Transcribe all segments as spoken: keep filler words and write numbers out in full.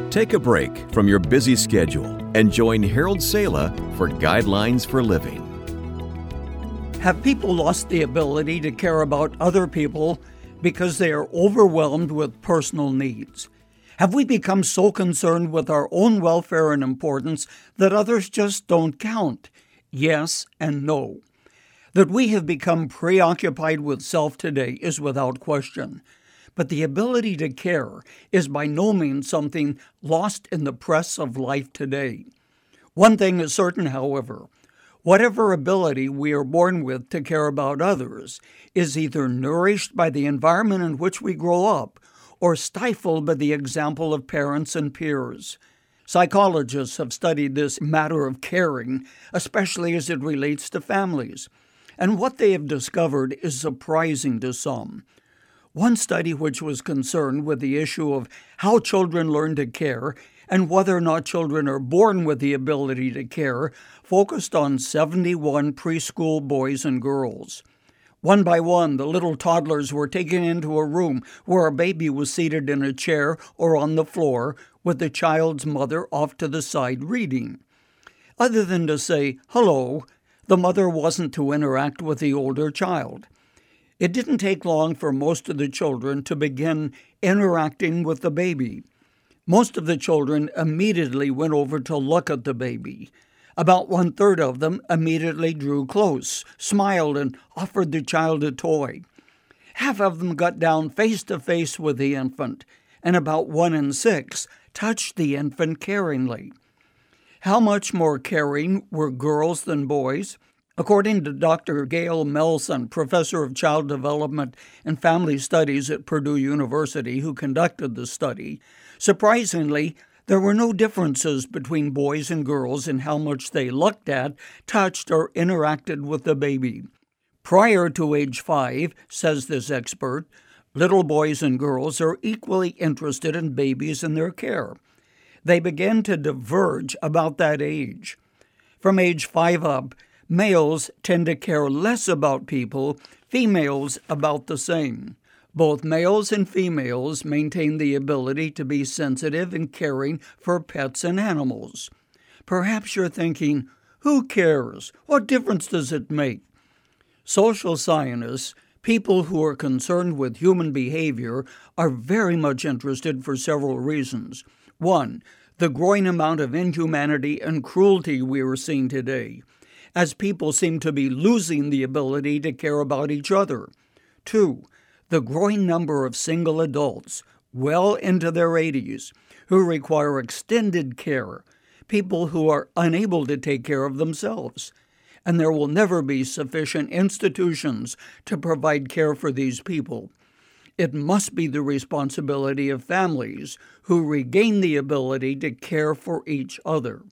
Take a break from your busy schedule and join Harold Sala for Guidelines for Living. Have people lost the ability to care about other people because they are overwhelmed with personal needs? Have we become so concerned with our own welfare and importance that others just don't count? Yes and no. That we have become preoccupied with self today is without question. But the ability to care is by no means something lost in the press of life today. One thing is certain, however. Whatever ability we are born with to care about others is either nourished by the environment in which we grow up or stifled by the example of parents and peers. Psychologists have studied this matter of caring, especially as it relates to families. And what they have discovered is surprising to some. One study, which was concerned with the issue of how children learn to care and whether or not children are born with the ability to care, focused on seventy-one preschool boys and girls. One by one, the little toddlers were taken into a room where a baby was seated in a chair or on the floor with the child's mother off to the side reading. Other than to say hello, the mother wasn't to interact with the older child. It didn't take long for most of the children to begin interacting with the baby. Most of the children immediately went over to look at the baby. About one-third of them immediately drew close, smiled, and offered the child a toy. Half of them got down face-to-face with the infant, and about one in six touched the infant caringly. How much more caring were girls than boys? According to Doctor Gail Melson, professor of child development and family studies at Purdue University, who conducted the study, surprisingly, there were no differences between boys and girls in how much they looked at, touched, or interacted with the baby. Prior to age five, says this expert, little boys and girls are equally interested in babies and their care. They begin to diverge about that age. From age five up, males tend to care less about people, females about the same. Both males and females maintain the ability to be sensitive and caring for pets and animals. Perhaps you're thinking, who cares? What difference does it make? Social scientists, people who are concerned with human behavior, are very much interested for several reasons. One, the growing amount of inhumanity and cruelty we are seeing today, as people seem to be losing the ability to care about each other. Two, the growing number of single adults, well into their eighties, who require extended care, people who are unable to take care of themselves. And there will never be sufficient institutions to provide care for these people. It must be the responsibility of families who regain the ability to care for each other.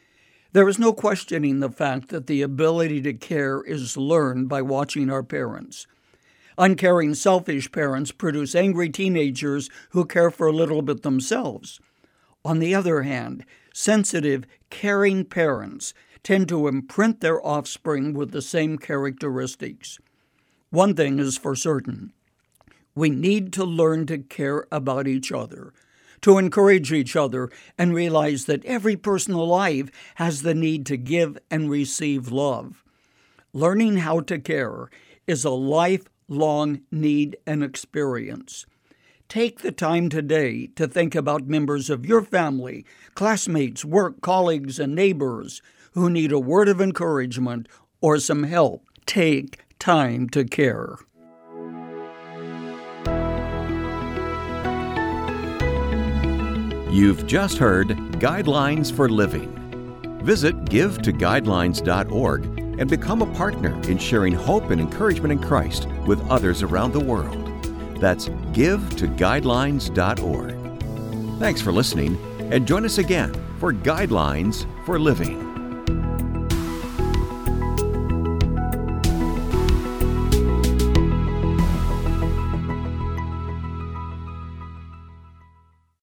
There is no questioning the fact that the ability to care is learned by watching our parents. Uncaring, selfish parents produce angry teenagers who care for a little bit themselves. On the other hand, sensitive, caring parents tend to imprint their offspring with the same characteristics. One thing is for certain. We need to learn to care about each other, to encourage each other, and realize that every person alive has the need to give and receive love. Learning how to care is a lifelong need and experience. Take the time today to think about members of your family, classmates, work colleagues, and neighbors who need a word of encouragement or some help. Take time to care. You've just heard Guidelines for Living. Visit give to guidelines dot org and become a partner in sharing hope and encouragement in Christ with others around the world. That's give to guidelines dot org. Thanks for listening, and join us again for Guidelines for Living.